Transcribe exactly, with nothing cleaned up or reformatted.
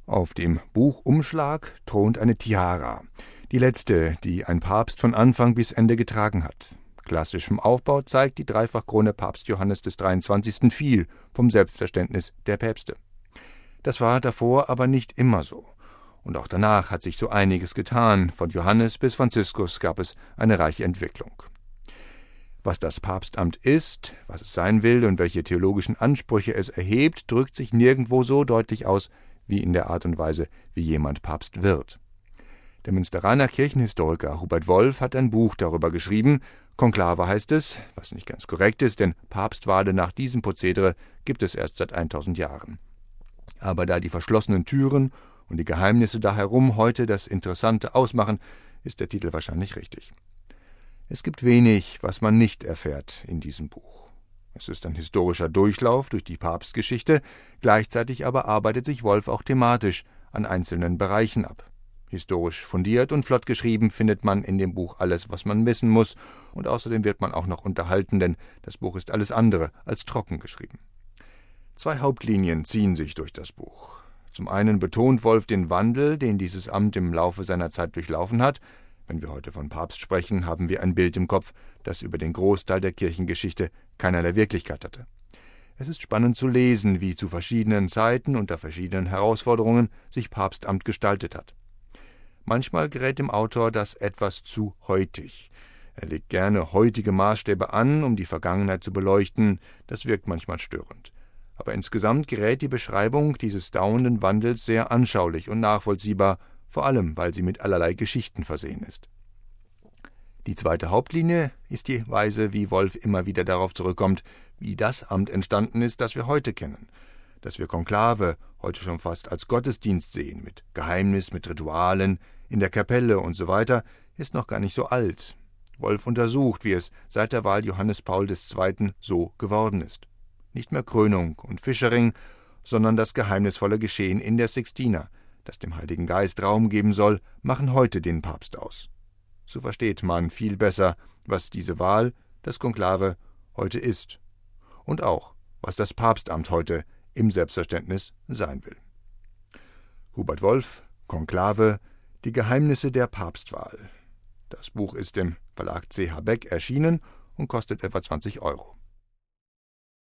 Auf dem Buchumschlag thront eine Tiara, die letzte, die ein Papst von Anfang bis Ende getragen hat. Klassischem Aufbau zeigt die Dreifachkrone Papst Johannes des dreiundzwanzigsten viel vom Selbstverständnis der Päpste. Das war davor aber nicht immer so. Und auch danach hat sich so einiges getan. Von Johannes bis Franziskus gab es eine reiche Entwicklung. Was das Papstamt ist, was es sein will und welche theologischen Ansprüche es erhebt, drückt sich nirgendwo so deutlich aus wie in der Art und Weise, wie jemand Papst wird. Der Münsteraner Kirchenhistoriker Hubert Wolf hat ein Buch darüber geschrieben. Konklave heißt es, was nicht ganz korrekt ist, denn Papstwahlen nach diesem Prozedere gibt es erst seit tausend Jahren. Aber da die verschlossenen Türen und die Geheimnisse da herum heute das Interessante ausmachen, ist der Titel wahrscheinlich richtig. Es gibt wenig, was man nicht erfährt in diesem Buch. Es ist ein historischer Durchlauf durch die Papstgeschichte, gleichzeitig aber arbeitet sich Wolf auch thematisch an einzelnen Bereichen ab. Historisch fundiert und flott geschrieben findet man in dem Buch alles, was man wissen muss, und außerdem wird man auch noch unterhalten, denn das Buch ist alles andere als trocken geschrieben. Zwei Hauptlinien ziehen sich durch das Buch. Zum einen betont Wolf den Wandel, den dieses Amt im Laufe seiner Zeit durchlaufen hat. Wenn wir heute von Papst sprechen, haben wir ein Bild im Kopf, das über den Großteil der Kirchengeschichte keinerlei Wirklichkeit hatte. Es ist spannend zu lesen, wie zu verschiedenen Zeiten unter verschiedenen Herausforderungen sich Papstamt gestaltet hat. Manchmal gerät dem Autor das etwas zu heutig. Er legt gerne heutige Maßstäbe an, um die Vergangenheit zu beleuchten. Das wirkt manchmal störend. Aber insgesamt gerät die Beschreibung dieses dauernden Wandels sehr anschaulich und nachvollziehbar, vor allem, weil sie mit allerlei Geschichten versehen ist. Die zweite Hauptlinie ist die Weise, wie Wolf immer wieder darauf zurückkommt, wie das Amt entstanden ist, das wir heute kennen. Dass wir Konklave heute schon fast als Gottesdienst sehen, mit Geheimnis, mit Ritualen, in der Kapelle und so weiter, ist noch gar nicht so alt. Wolf untersucht, wie es seit der Wahl Johannes Paul des Zweiten so geworden ist. Nicht mehr Krönung und Fischering, sondern das geheimnisvolle Geschehen in der Sixtina, das dem Heiligen Geist Raum geben soll, machen heute den Papst aus. So versteht man viel besser, was diese Wahl, das Konklave, heute ist. Und auch, was das Papstamt heute im Selbstverständnis sein will. Hubert Wolf, Konklave, die Geheimnisse der Papstwahl. Das Buch ist im Verlag C H Beck erschienen und kostet etwa zwanzig Euro.